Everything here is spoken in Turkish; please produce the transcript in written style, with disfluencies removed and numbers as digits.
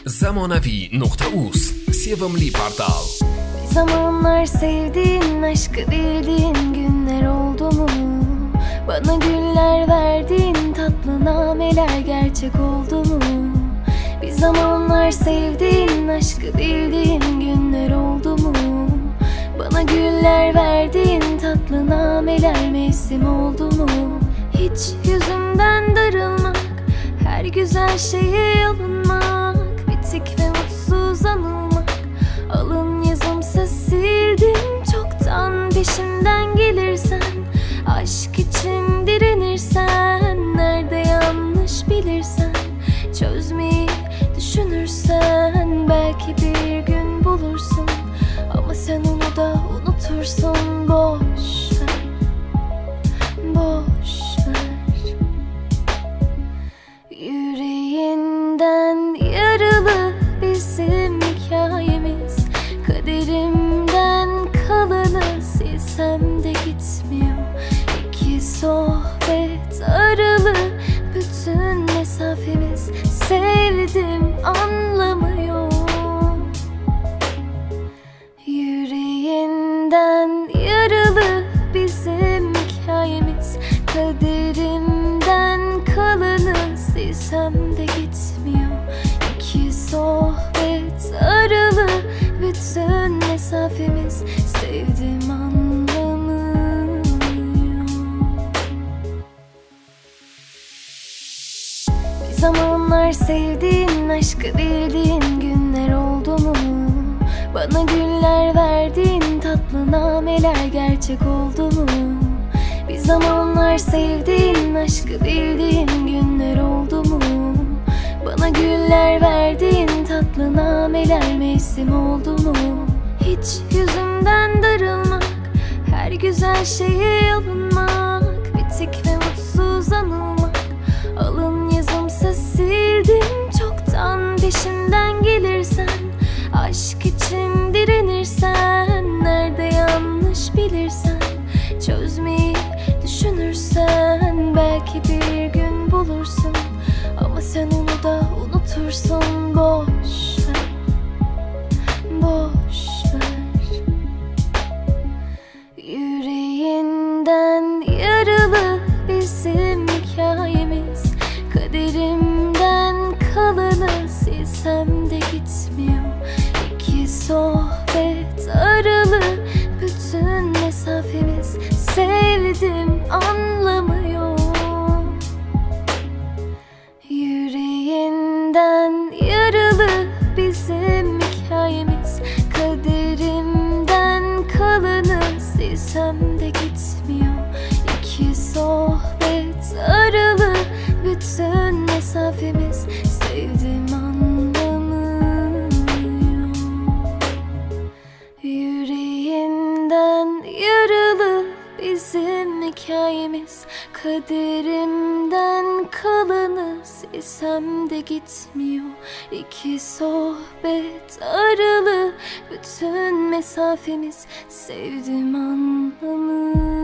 Zamonavi.us Sevimli Portal. Bir zamanlar sevdiğin, aşkı bildiğin günler oldu mu? Bana güller verdiğin tatlı nameler gerçek oldu mu? Bir zamanlar sevdiğin, aşkı bildiğin günler oldu mu? Bana güller verdiğin tatlı nameler mevsim oldu mu? Hiç yüzümden darılmak, her güzel şeye alınmak, bitik ve mutsuz anılmak, alın yazımsa sildim çoktan. Peşimden gelirsen, aşk için direnirsen, nerede yanlış bilirsen, çözmeyi düşünürsen, belki bir gün bulursun, ama sen onu da unutursun. Boş ver, boş ver. Yüreğinden yaralı bizim hikayemiz, kaderimden kalanı silsem de gitmiyor. İki sohbet aralı bütün mesafemiz, sevdim anlamıyor. Yüreğinden yaralı bizim hikayemiz, kaderimden kalanı silsem de gitmiyor. İki sohbet aralı bütün mesafemiz, sevdim anlamıyor. Bir zamanlar sevdiğin, aşkı bildiğin günler oldu mu? Bana güller verdiğin tatlı nameler gerçek oldu mu? Bir zamanlar sevdiğin, aşkı bildiğin günler oldu mu? Bana güller verdiğin tatlı nameler mevsim oldu mu? Hiç yüzümden darılmak, her güzel şeye alınmak, bitik ve mutsuz anılmak, alın yazımsa sildim çoktan. Peşimden gelirsen, aşk için direnirsen, nerede yanlış bilirsen, çözmeyi düşünürsen, belki bir gün bulursun, ama sen onu da unutursun. Boş ver, boş ver. Yüreğinden yaralı bizim hikayemiz, kaderimden kalanı silsem de gitmiyor. İki sohbet aralı bütün mesafemiz, sevdim anlamıyor. Yüreğinden yaralı bizim hikayemiz, kaderimden kalanı silsem de gitmiyor. İki sohbet aralı bütün mesafemiz, sevdim anlamıyor. Yüreğinden yaralı bizim hikayemiz, kaderimden kalanı silsem de gitmiyor. İki sohbet aralı bütün mesafemiz, sevdim anlamıyor.